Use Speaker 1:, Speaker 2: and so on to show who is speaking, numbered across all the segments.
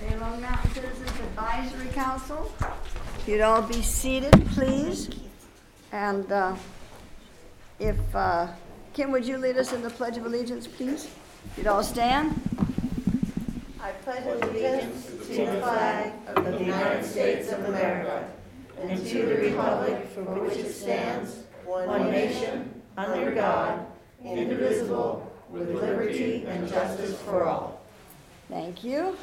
Speaker 1: The Lone Mountain Citizens Advisory Council. If you'd all be seated, please. And Kim, would you lead us in the Pledge of Allegiance, please? If you'd all stand.
Speaker 2: I pledge allegiance to the flag of the United States of America and to the republic for which it stands, one nation, under God, indivisible, with liberty and justice for all.
Speaker 1: Thank you.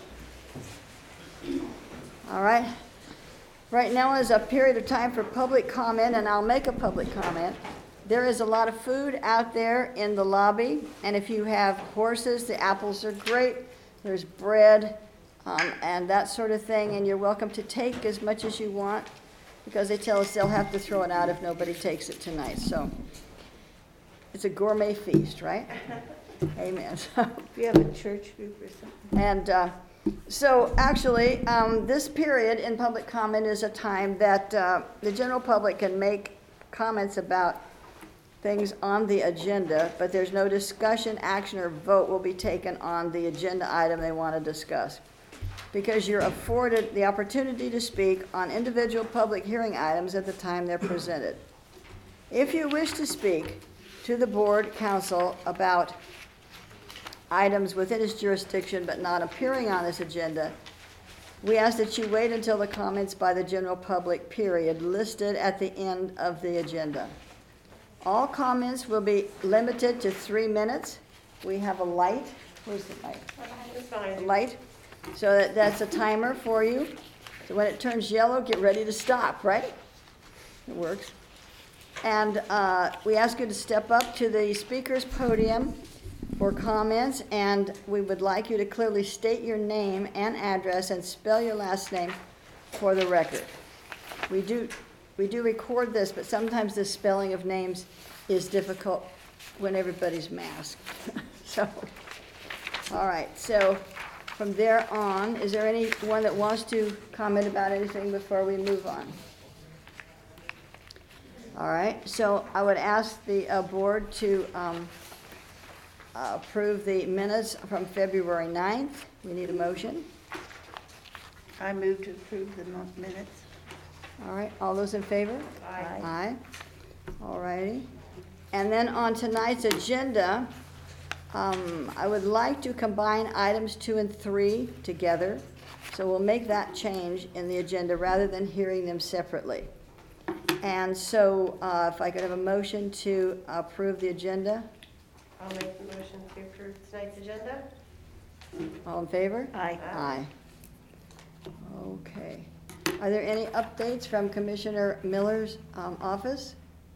Speaker 1: All right. Right now is a period of time for public comment, and I'll make a public comment. There is a lot of food out there in the lobby, and if you have horses, the apples are great. There's bread and that sort of thing, and you're welcome to take as much as you want because they tell us they'll have to throw it out if nobody takes it tonight. So it's a gourmet feast, right? Amen.
Speaker 2: Do you have a church group or something?
Speaker 1: And so actually, this period in public comment is a time that the general public can make comments about things on the agenda, but there's no discussion, action, or vote will be taken on the agenda item they want to discuss. Because you're afforded the opportunity to speak on individual public hearing items at the time they're presented. If you wish to speak to the board council about items within its jurisdiction but not appearing on this agenda, we ask that you wait until the comments by the general public period listed at the end of the agenda. All comments will be limited to 3 minutes. We have a light. Where's the light? A light. So that's a timer for you. So when it turns yellow, get ready to stop, right? It works. And we ask you to step up to the speaker's podium for comments, and we would like you to clearly state your name and address and spell your last name for the record. We do record this, but sometimes the spelling of names is difficult when everybody's masked. So, all right, so from there on, is there anyone that wants to comment about anything before we move on? All right, so I would ask the board to approve the minutes from February 9th. We need a motion.
Speaker 2: I move to approve the minutes.
Speaker 1: All right, all those in favor?
Speaker 2: Aye.
Speaker 1: Aye. All righty. And then on tonight's agenda, I would like to combine items 2 and 3 together. So we'll make that change in the agenda rather than hearing them separately. And so if I could have a motion to approve the agenda.
Speaker 3: I'll make the motion to approve tonight's agenda.
Speaker 1: All in favor?
Speaker 2: Aye.
Speaker 1: Aye. Okay. Are there any updates from Commissioner Miller's office?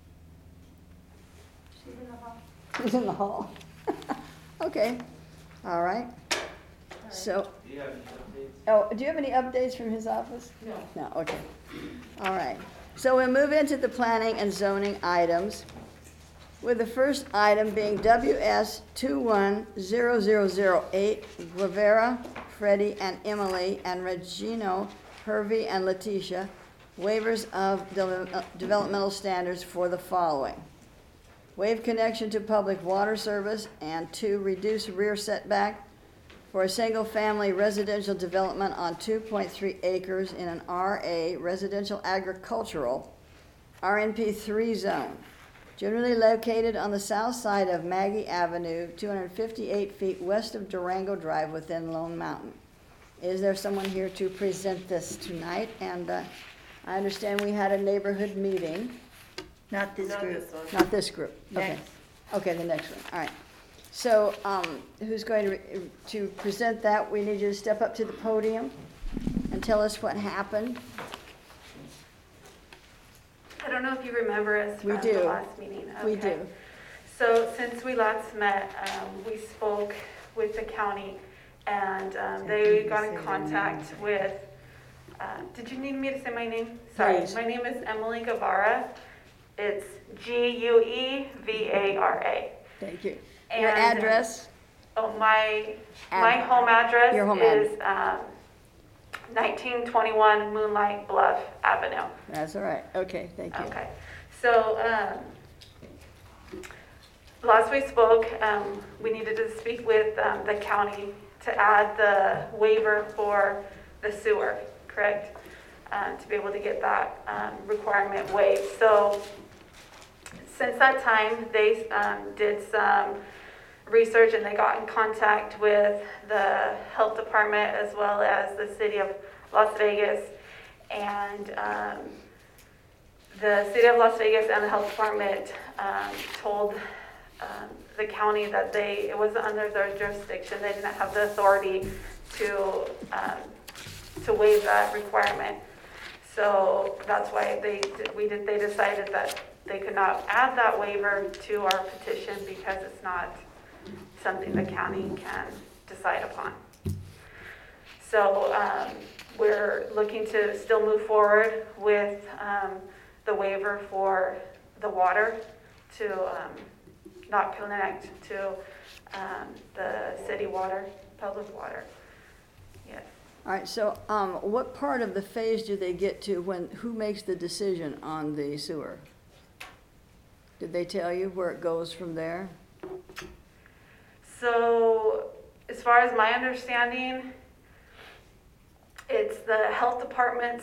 Speaker 3: She's in the hall.
Speaker 1: He's in the hall. Okay. All right. So,
Speaker 4: Do you have any updates?
Speaker 1: oh, do you have any updates from his office?
Speaker 3: No.
Speaker 1: No, okay. All right. So we'll move into the planning and zoning items, with the first item being WS 210008, Guevara, Freddie, and Emily, and Regino, Hervey, and Letitia, waivers of developmental standards for the following. Waive connection to public water service, and 2, reduce rear setback for a single-family residential development on 2.3 acres in an RA residential agricultural RNP 3 zone, generally located on the south side of Maggie Avenue, 258 feet west of Durango Drive within Lone Mountain. Is there someone here to present this tonight? And I understand we had a neighborhood meeting.
Speaker 2: Not this
Speaker 3: Not
Speaker 2: group.
Speaker 3: this one.
Speaker 1: Not this group. Okay.
Speaker 2: Next.
Speaker 1: Okay, the next one. All right. So who's going to present that? We need you to step up to the podium and tell us what happened.
Speaker 5: I don't know if you remember us
Speaker 1: We
Speaker 5: from
Speaker 1: do.
Speaker 5: the last meeting.
Speaker 1: We
Speaker 5: Okay.
Speaker 1: do.
Speaker 5: So since we last met, we spoke with the county, and they got in contact with, did you need me to say my name? Sorry,
Speaker 1: Please.
Speaker 5: my name is Emily Guevara. It's Guevara.
Speaker 1: Thank you. Your
Speaker 5: And,
Speaker 1: address?
Speaker 5: Oh, my home address
Speaker 1: Your home
Speaker 5: is 1921 Moonlight Bluff Avenue.
Speaker 1: That's all right. Okay, thank you.
Speaker 5: Okay, so last we spoke, we needed to speak with the county to add the waiver for the sewer, correct? To be able to get that requirement waived. So since that time, they did some research and they got in contact with the health department as well as the city of Las Vegas. And the city of Las Vegas and the health department told the county that it wasn't under their jurisdiction. They didn't have the authority to waive that requirement. So that's why they decided that they could not add that waiver to our petition because it's not something the county can decide upon. So we're looking to still move forward with the waiver for the water to not connect to the city water, public water. Yes.
Speaker 1: All right, so what part of the phase do they get to who makes the decision on the sewer? Did they tell you where it goes from there?
Speaker 5: So as far as my understanding, it's the health department's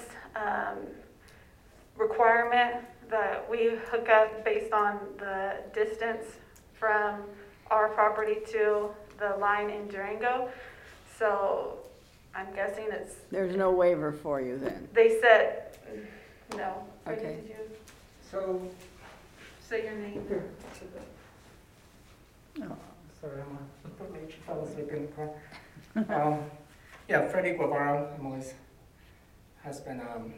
Speaker 5: requirement that we hook up based on the distance from our property to the line in Durango. So I'm guessing it's...
Speaker 1: There's no waiver for you then?
Speaker 5: They said, no. Freddie,
Speaker 1: Okay.
Speaker 5: did you
Speaker 4: So,
Speaker 5: say your name?
Speaker 1: Oh.
Speaker 4: sorry, I fell asleep in the car. Yeah, Freddie Guevara, Emily's husband.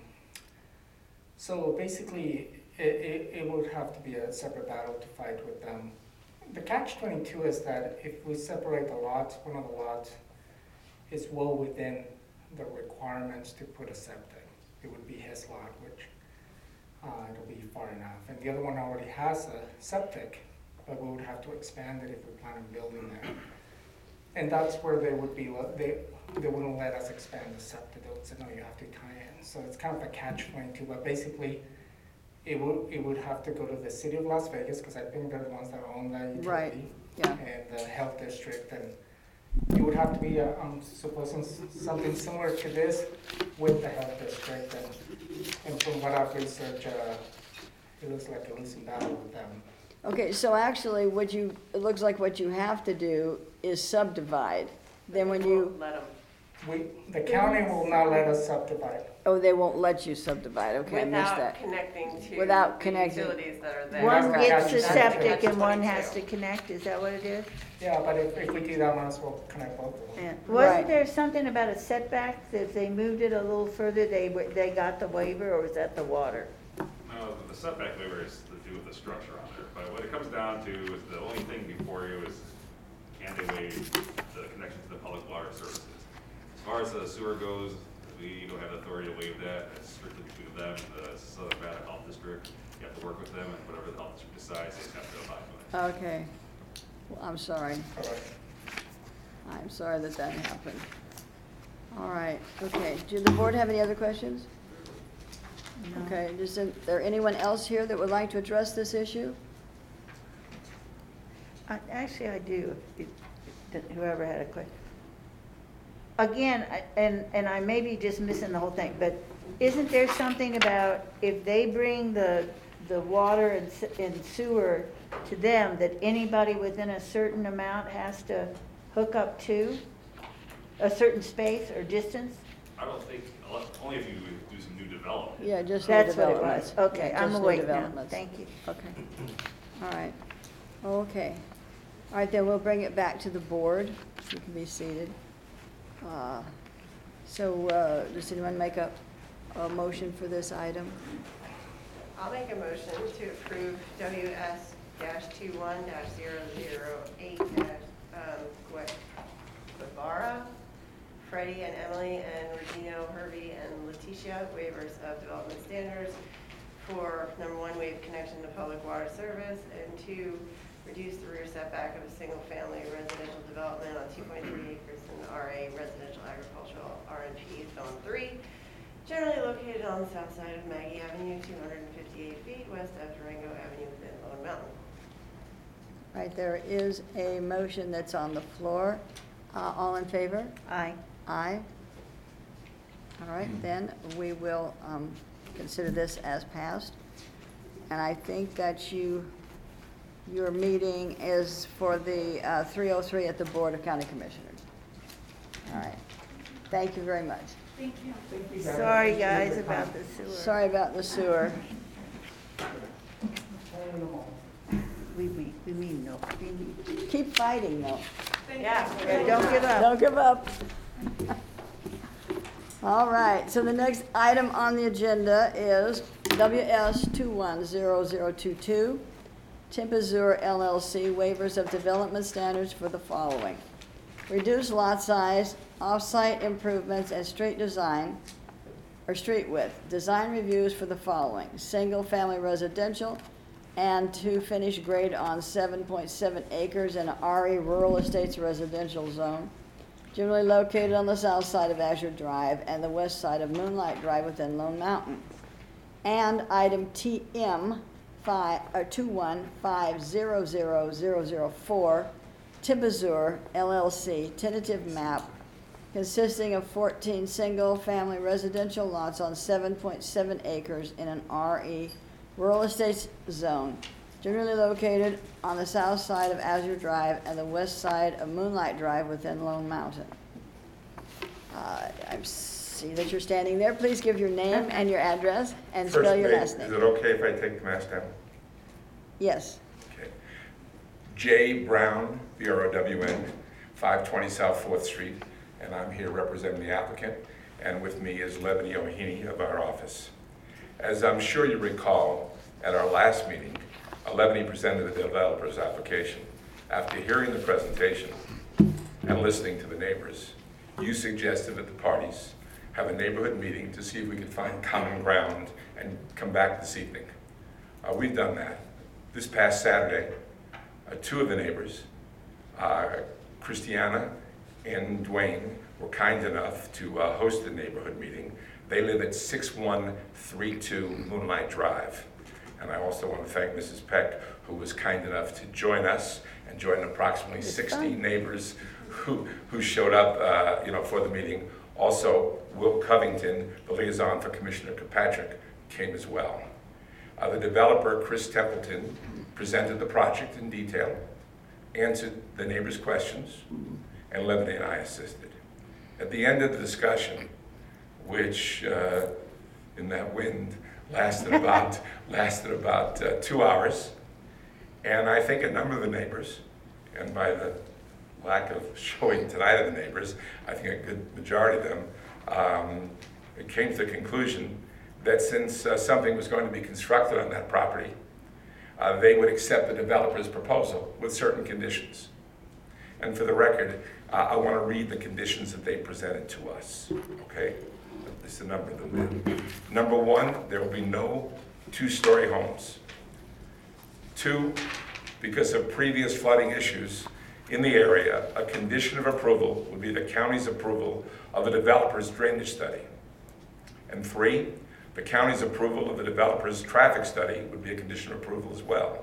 Speaker 4: So basically, it would have to be a separate battle to fight with them. The catch-22 is that if we separate the lots, one of the lots is well within the requirements to put a septic. It would be his lot, which it'll be far enough. And the other one already has a septic, but we would have to expand it if we plan on building there. And that's where they would be, they wouldn't let us expand the septic. They would say, no, you have to tie in. So it's kind of a catch-22, but basically, it would have to go to the city of Las Vegas, because I think they're the ones that own that utility.
Speaker 1: Right, yeah.
Speaker 4: And the health district, and it would have to be, I'm supposing something similar to this with the health district, and from what I've researched, it looks like a losing battle with them.
Speaker 1: Okay, so actually, it looks like what you have to do is subdivide. Then when you,
Speaker 3: Let them.
Speaker 4: The county will not let us subdivide.
Speaker 1: oh, they won't let you subdivide, okay, I missed
Speaker 3: Without
Speaker 1: that.
Speaker 3: connecting to
Speaker 1: Without
Speaker 3: the
Speaker 1: connecting.
Speaker 3: utilities that are there.
Speaker 2: One
Speaker 1: Right.
Speaker 2: gets the
Speaker 4: That's
Speaker 2: septic and one
Speaker 3: catch-22.
Speaker 2: has to connect, is that what it is?
Speaker 4: Yeah, but if we do that, might as well connect both of them.
Speaker 2: Yeah.
Speaker 1: Right.
Speaker 2: Wasn't there something about a setback, that if they moved it a little further, they got the waiver, or was that the water?
Speaker 6: No, the setback waiver is to do with the structure on there, but what it comes down to is the only thing before you is, can they waive the connection to the public water services? As far as the sewer goes, we don't have the authority to waive that, it's strictly between them and the Southern Nevada Health District. You have to work with them, and whatever the health district decides, they just have to abide by it.
Speaker 1: Okay, well, I'm sorry.
Speaker 4: Correct.
Speaker 1: I'm sorry that happened. All right, okay, do the board have any other questions?
Speaker 2: No.
Speaker 1: Okay, is there anyone else here that would like to address this issue?
Speaker 2: Actually, I do, whoever had a question. Again, and I may be just missing the whole thing, but isn't there something about if they bring the water and sewer to them, that anybody within a certain amount has to hook up to a certain space or distance?
Speaker 6: I don't think, only if you do some new development.
Speaker 1: Yeah, just new
Speaker 2: That's what it
Speaker 1: developments.
Speaker 2: was. Okay,
Speaker 1: Yeah,
Speaker 2: I'm
Speaker 1: just new
Speaker 2: awake now.
Speaker 1: developments.
Speaker 2: Thank you.
Speaker 1: Okay, all right, okay. All right, then we'll bring it back to the board. You can be seated. So does anyone make a motion for this item?
Speaker 3: I'll make a motion to approve WS-21-008, Guevara, Freddie and Emily, and Regino, Hervey, and Leticia waivers of development standards for, number one, waive connection to public water service, and two, reduce the rear setback of a single-family residential development on 2.3 acres in the RA Residential Agricultural RNP Zone 3, generally located on the south side of Maggie Avenue, 258 feet west of Durango Avenue within Lone Mountain.
Speaker 1: All right, there is a motion that's on the floor. All in favor?
Speaker 2: Aye.
Speaker 1: Aye. All right, then we will consider this as passed. And I think that your meeting is for the 303 at the Board of County Commissioners. All right. Thank you very much.
Speaker 2: Sorry, guys, about the sewer.
Speaker 1: Sorry about the sewer.
Speaker 2: We mean no. We mean.
Speaker 1: Keep fighting, though.
Speaker 2: Yeah, don't give up.
Speaker 1: Don't give up. All right, so the next item on the agenda is WS 210022, Timpazur LLC, waivers of development standards for the following: reduce lot size, off-site improvements, and street design, or street width. Design reviews for the following: single-family residential, and to finish grade on 7.7 acres in an RE Rural Estates Residential Zone, generally located on the south side of Azure Drive and the west side of Moonlight Drive within Lone Mountain. And item TM 2150004, Timpazur LLC, tentative map consisting of 14 single-family residential lots on 7.7 acres in an RE Rural Estates Zone, generally located on the south side of Azure Drive and the west side of Moonlight Drive within Lone Mountain. I see that you're standing there. Please give your name and your address and spell your last
Speaker 7: Is
Speaker 1: name.
Speaker 7: it okay if I take the mask down?
Speaker 1: Yes.
Speaker 7: Okay. J. Brown, B-R-O-W-N, 520 South 4th Street, and I'm here representing the applicant, and with me is Levany O'Heaney of our office. As I'm sure you recall, at our last meeting, Levany presented the developer's application. After hearing the presentation and listening to the neighbors, you suggested that the parties have a neighborhood meeting to see if we could find common ground and come back this evening. We've done that. This past Saturday, two of the neighbors, Christiana and Dwayne, were kind enough to host the neighborhood meeting. They live at 6132 Moonlight Drive. And I also want to thank Mrs. Peck, who was kind enough to join us and join approximately 60 neighbors who showed up for the meeting. Also, Will Covington, the liaison for Commissioner Kirkpatrick, came as well. The developer, Chris Templeton, presented the project in detail, answered the neighbors' questions, and Levany and I assisted. At the end of the discussion, which in that wind lasted about 2 hours, and I think a number of the neighbors, and by the lack of showing tonight of the neighbors, I think a good majority of them, it came to the conclusion that since something was going to be constructed on that property, they would accept the developer's proposal with certain conditions. And for the record, I want to read the conditions that they presented to us, okay? This is a number of them. Number one, there will be no two-story homes. Two, because of previous flooding issues in the area, a condition of approval would be the county's approval of the developer's drainage study. And three, the county's approval of the developer's traffic study would be a condition of approval as well.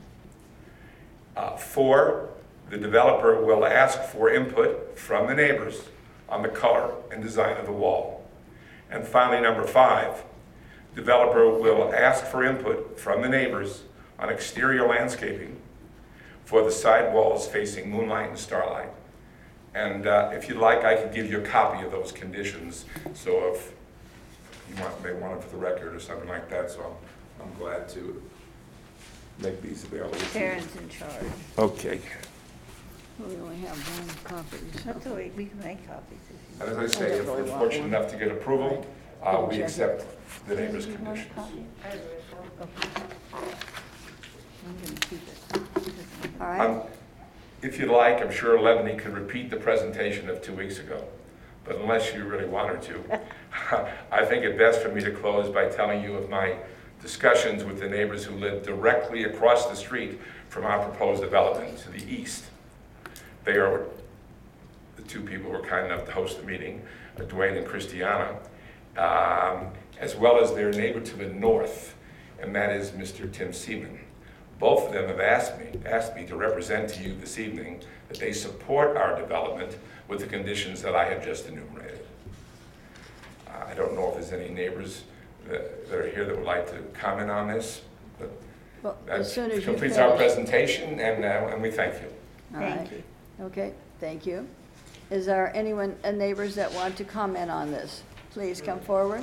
Speaker 7: Four, the developer will ask for input from the neighbors on the color and design of the wall. And finally, number five, developer will ask for input from the neighbors on exterior landscaping for the side walls facing Moonlight and Starlight. And if you'd like, I could give you a copy of those conditions. So if you may want it for the record or something like that, so I'm glad to make these available to you.
Speaker 2: Karen's in charge.
Speaker 7: Okay.
Speaker 1: We only have one copy.
Speaker 2: That's all right, we can make copies if you
Speaker 7: And as I say, if we're fortunate enough to get approval, we accept the neighbors'
Speaker 2: want.
Speaker 7: conditions.
Speaker 3: I have the original.
Speaker 2: Okay. I'm gonna keep it.
Speaker 1: All right.
Speaker 7: If you'd like, I'm sure Levany could repeat the presentation of 2 weeks ago, but unless you really want her to, I think it best for me to close by telling you of my discussions with the neighbors who live directly across the street from our proposed development to the east. They are the two people who were kind enough to host the meeting, Dwayne and Christiana, as well as their neighbor to the north, and that is Mr. Tim Seaman. Both of them have asked me to represent to you this evening that they support our development, with the conditions that I have just enumerated. I don't know if there's any neighbors that are here that would like to comment on this, but
Speaker 1: Well,
Speaker 7: that
Speaker 1: as soon as you
Speaker 7: completes our
Speaker 1: finish.
Speaker 7: presentation, and we thank you.
Speaker 1: All
Speaker 2: Thank
Speaker 1: right.
Speaker 2: you.
Speaker 1: Okay, thank you. Is there anyone, neighbors that want to comment on this? Please come forward.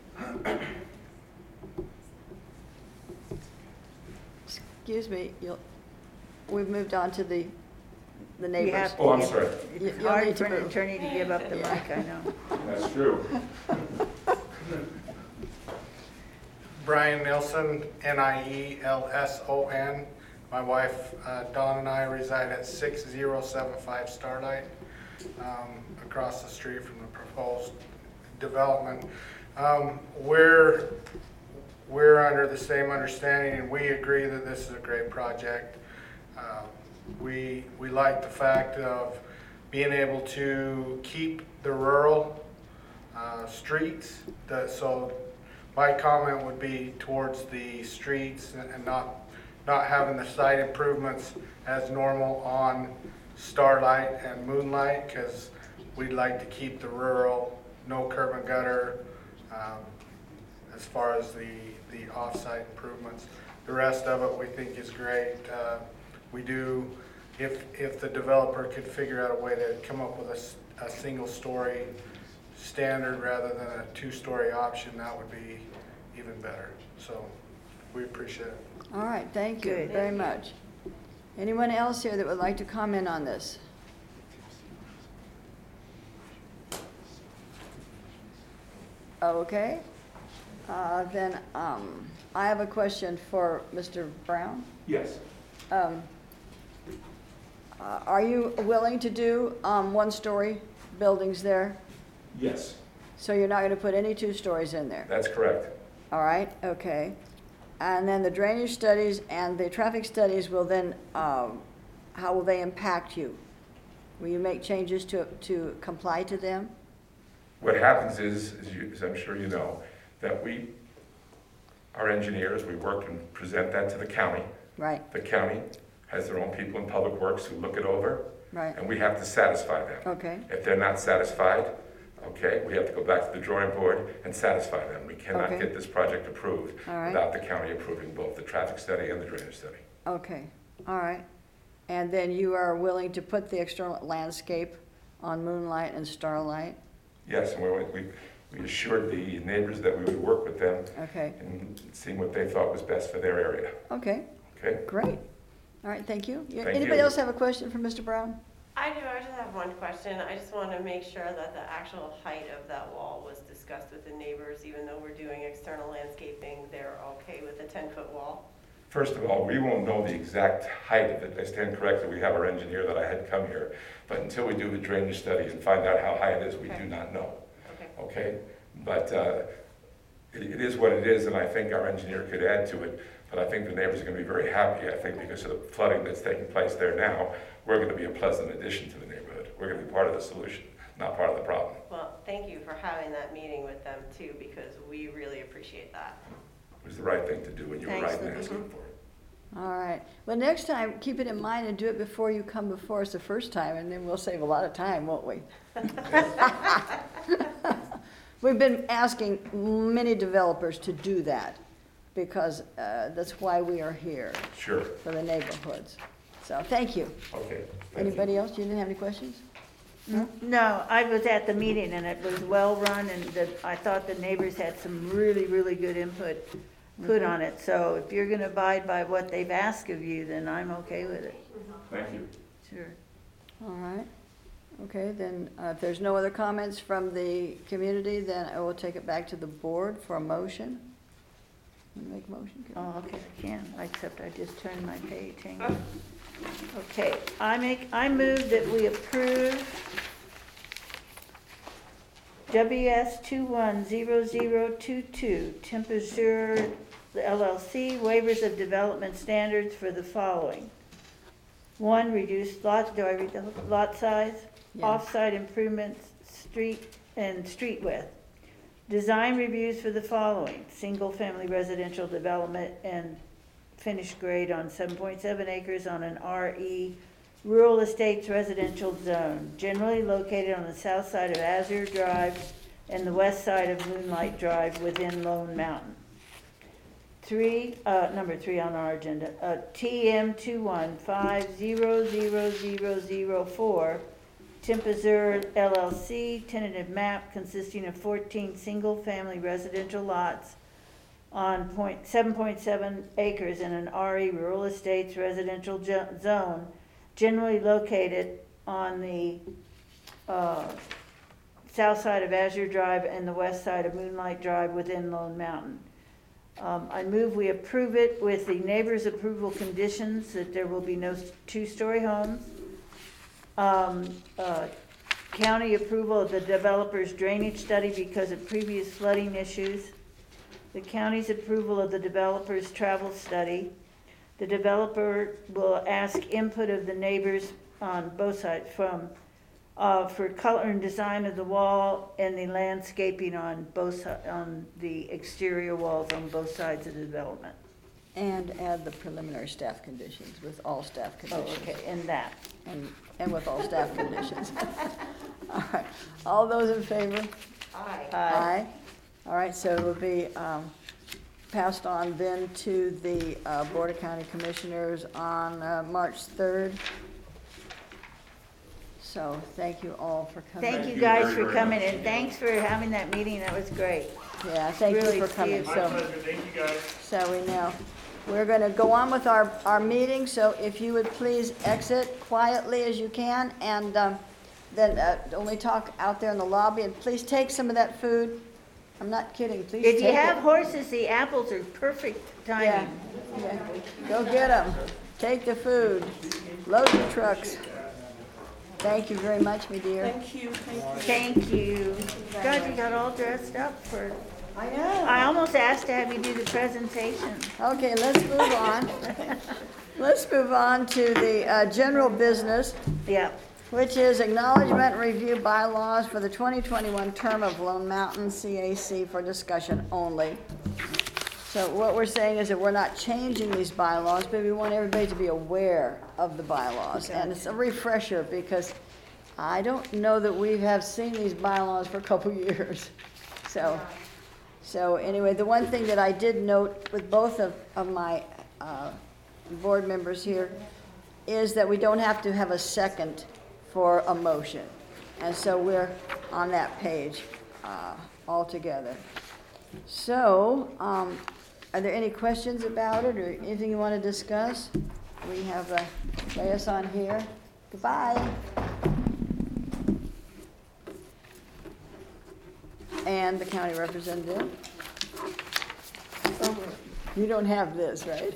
Speaker 1: Excuse me, we've moved on to the
Speaker 2: You
Speaker 1: neighbors.
Speaker 2: have to
Speaker 7: Oh, I'm
Speaker 2: give-
Speaker 7: sorry.
Speaker 1: You-
Speaker 2: It's
Speaker 1: you'll
Speaker 2: hard
Speaker 1: need to
Speaker 2: for an
Speaker 1: move.
Speaker 2: attorney to give up the
Speaker 1: Yeah.
Speaker 2: mic, I know.
Speaker 7: That's true.
Speaker 8: Brian Nilsson, Nielson. My wife Dawn and I reside at 6075 Starlight, across the street from the proposed development. We're under the same understanding, and we agree that this is a great project. We like the fact of being able to keep the rural streets, so my comment would be towards the streets and not having the site improvements as normal on Starlight and Moonlight, because we'd like to keep the rural, no curb and gutter, as far as the off-site improvements. The rest of it we think is great. We do, if the developer could figure out a way to come up with a single-story standard rather than a two-story option, that would be even better. So we appreciate it.
Speaker 1: All right, thank you
Speaker 2: Good.
Speaker 1: very much. Anyone else here that would like to comment on this? Okay, then I have a question for Mr. Brown.
Speaker 7: Yes.
Speaker 1: Are you willing to do one-story buildings there?
Speaker 7: Yes,
Speaker 1: So you're not going to put any two stories in there?
Speaker 7: that's correct.
Speaker 1: All right, okay. And then the drainage studies and the traffic studies will then, how will they impact you? Will you make changes to comply to them?
Speaker 7: What happens is, as I'm sure you know, that our engineers, we work and present that to the county.
Speaker 1: Right,
Speaker 7: The county has their own people in public works who look it over,
Speaker 1: right,
Speaker 7: and we have to satisfy them.
Speaker 1: okay,
Speaker 7: If they're not satisfied, okay, we have to go back to the drawing board and satisfy them. We cannot
Speaker 1: Okay.
Speaker 7: get this project approved
Speaker 1: All right.
Speaker 7: without the county approving both the traffic study and the drainage study.
Speaker 1: okay, all right. And then you are willing to put the external landscape on Moonlight and Starlight?
Speaker 7: Yes, and we assured the neighbors that we would work with them
Speaker 1: Okay,
Speaker 7: and see what they thought was best for their area,
Speaker 1: okay,
Speaker 7: okay?
Speaker 1: great. All right, thank you.
Speaker 7: Thank
Speaker 1: Anybody
Speaker 7: you.
Speaker 1: else have a question for Mr. Brown?
Speaker 3: I do, I just have one question. I just want to make sure that the actual height of that wall was discussed with the neighbors, even though we're doing external landscaping, they're okay with a 10-foot wall?
Speaker 7: First of all, we won't know the exact height of it. I stand corrected, we have our engineer that I had come here. But until we do the drainage study and find out how high it is, we do
Speaker 3: Okay.
Speaker 7: not know,
Speaker 3: Okay.
Speaker 7: okay? But it is what it is, and I think our engineer could add to it. But I think the neighbors are going to be very happy, I think, because of the flooding that's taking place there now. We're going to be a pleasant addition to the neighborhood. We're going to be part of the solution, not part of the problem.
Speaker 3: Well, thank you for having that meeting with them too, because we really appreciate that.
Speaker 7: It was the right thing to do, and you were
Speaker 2: Thanks,
Speaker 7: right in
Speaker 2: Libby.
Speaker 7: asking for it.
Speaker 1: All right. Well, next time, keep it in mind and do it before you come before us the first time, and then we'll save a lot of time, won't we? We've been asking many developers to do that, because that's why we are here,
Speaker 7: Sure,
Speaker 1: for the neighborhoods. So, thank you.
Speaker 7: okay. Thank you.
Speaker 1: Anybody else? You didn't have any questions?
Speaker 2: No, I was at the meeting and it was well-run and I thought the neighbors had some really, really good input put on it. So if you're gonna abide by what they've asked of you, then I'm okay with it.
Speaker 7: Thank you.
Speaker 2: Sure.
Speaker 1: All right. Okay, then, if there's no other comments from the community, then I will take it back to the board for a motion. Want to make a motion? Karen?
Speaker 2: Oh, okay, I can, except I just turned my page, hang on. Okay, I move that we approve WS 210022, Temperature LLC, waivers of development standards for the following. 1, reduced lot, do I read the lot size?
Speaker 1: Yeah.
Speaker 2: Off-site improvements, street width. Design reviews for the following: single-family residential development and finished grade on 7.7 acres on an RE Rural Estates Residential Zone, generally located on the south side of Azure Drive and the west side of Moonlight Drive within Lone Mountain. Number 3 on our agenda, TM 215000004, Timpazur LLC, tentative map consisting of 14 single-family residential lots on 7.7 acres in an RE Rural Estates Residential Zone, generally located on the south side of Azure Drive and the west side of Moonlight Drive within Lone Mountain. I move we approve it with the neighbors' approval conditions that there will be no two-story homes. County approval of the developer's drainage study because of previous flooding issues. The county's approval of the developer's travel study. The developer will ask input of the neighbors on both sides for color and design of the wall and the landscaping on on the exterior walls on both sides of the development.
Speaker 1: And add the preliminary staff conditions with all staff
Speaker 2: Oh,
Speaker 1: conditions.
Speaker 2: okay, and that.
Speaker 1: And with all staff conditions. All right, all those in favor? Aye. All right, so it will be passed on then to the Board of County Commissioners on March 3rd. So thank you all for coming.
Speaker 2: Thank you
Speaker 6: you
Speaker 2: guys
Speaker 6: very,
Speaker 2: for
Speaker 6: very
Speaker 2: coming,
Speaker 6: much.
Speaker 2: and thanks for having that meeting, that was great.
Speaker 1: Yeah, thank
Speaker 2: Really
Speaker 1: you for coming.
Speaker 2: see it.
Speaker 6: My
Speaker 1: So,
Speaker 6: pleasure, thank you guys.
Speaker 1: so we know. We're going to go on with our meeting, so if you would please exit quietly as you can, and then only talk out there in the lobby, and please take some of that food. I'm not kidding, please take it.
Speaker 2: If you have horses, the apples are perfect
Speaker 1: Yeah,
Speaker 2: timing.
Speaker 1: yeah. Go get them. Take the food. Load the trucks. Thank you very much, my dear.
Speaker 2: Thank you. God, you got all dressed up for,
Speaker 1: I know.
Speaker 2: I almost asked to have you do the presentation.
Speaker 1: Okay, let's move on. Let's move on to the general business,
Speaker 2: Yeah.
Speaker 1: which is acknowledgement and review bylaws for the 2021 term of Lone Mountain CAC for discussion only. So what we're saying is that we're not changing these bylaws, but we want everybody to be aware of the bylaws. And it's a refresher because I don't know that we have seen these bylaws for a couple years. So anyway, the one thing that I did note with both of my board members here is that we don't have to have a second for a motion. And so we're on that page all together. So, are there any questions about it or anything you want to discuss? We have Reyes on here. Goodbye. And the county representative. You don't have this, right?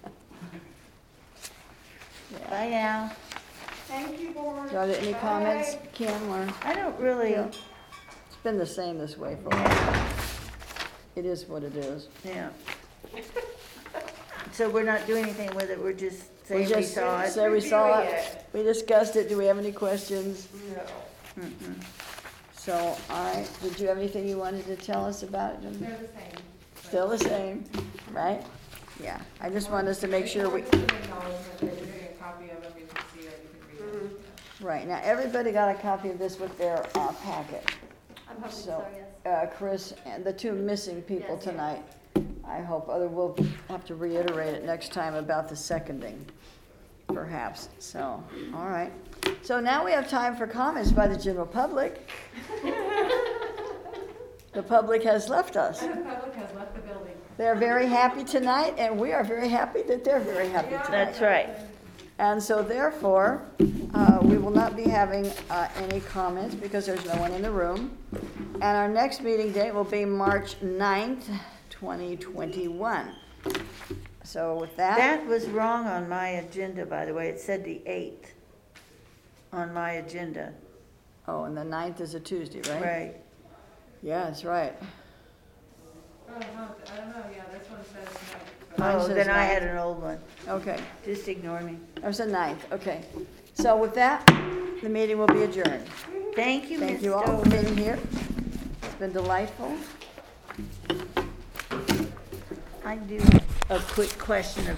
Speaker 2: Bye now.
Speaker 1: Are there any comments, Kim, or?
Speaker 2: I don't really,
Speaker 1: It's been the same this way for a while. It is what it is.
Speaker 2: yeah. So we're not doing anything with it, we're just
Speaker 1: We
Speaker 2: saying we
Speaker 1: just
Speaker 2: saw it?
Speaker 1: said we saw
Speaker 3: Reviewing
Speaker 1: it,
Speaker 3: it.
Speaker 1: we discussed it, do we have any questions?
Speaker 3: No.
Speaker 1: So, all right, did you have anything you wanted to tell us about it? They're the same. Still the same, right? Yeah, I just wanted us to make sure we, right, now, everybody got a copy of this with their packet.
Speaker 9: I'm hoping
Speaker 1: So,
Speaker 9: so, yes.
Speaker 1: Chris and the two missing people tonight, I hope, we'll have to reiterate it next time about the seconding, perhaps, so, all right. So now we have time for comments by the general public. The public has left us.
Speaker 9: The public has left the building.
Speaker 1: They're very happy tonight, and we are very happy that they're very happy tonight.
Speaker 2: That's right.
Speaker 1: And so therefore, we will not be having any comments because there's no one in the room. And our next meeting date will be March 9th, 2021. So with that,
Speaker 2: That was wrong on my agenda, by the way. It said the 8th on my agenda.
Speaker 1: oh, and the 9th is a Tuesday, right?
Speaker 2: Right.
Speaker 1: Yeah, that's right.
Speaker 9: Oh, no, I don't know, yeah, this one says no.
Speaker 1: Mine
Speaker 2: Oh,
Speaker 1: says
Speaker 2: then I
Speaker 1: 9th.
Speaker 2: had an old one.
Speaker 1: Okay,
Speaker 2: Just ignore me.
Speaker 1: that was the 9th, okay. So with that, the meeting will be adjourned.
Speaker 2: Thank you, Ms.
Speaker 1: Thank you all
Speaker 2: Stover.
Speaker 1: for being here. It's been delightful.
Speaker 2: I do a quick question of